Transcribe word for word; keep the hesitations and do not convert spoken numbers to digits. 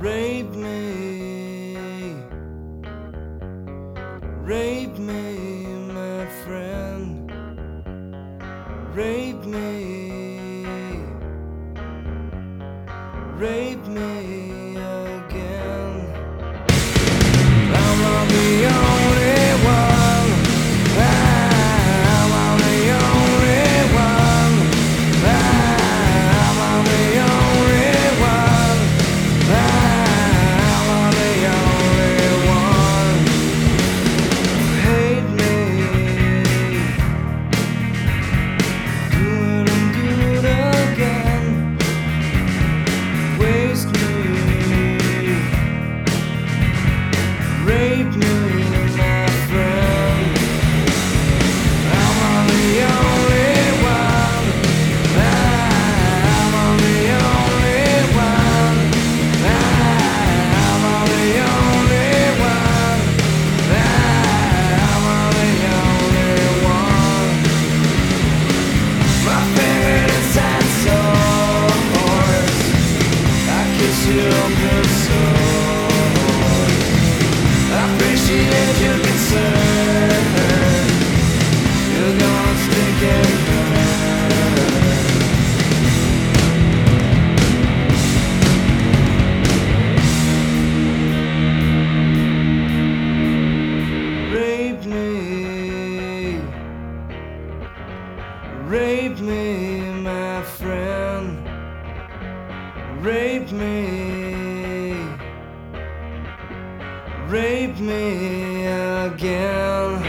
Rape me, rape me, my friend. Rape me, rape me again. I'm not the only one. I'm not the only one. I'm not the only one. I'm not the only one. Hate me, doing them good again. Waste me, rape me, my friend. I'm on the only one. I'm on the only one. I'm on the only one. I'm on the only one. My favorite is that sores. I kiss you good sores. I appreciate your concern. You're gonna stick and burn. Rape me, rape me, my friend. Rape me, rape me again.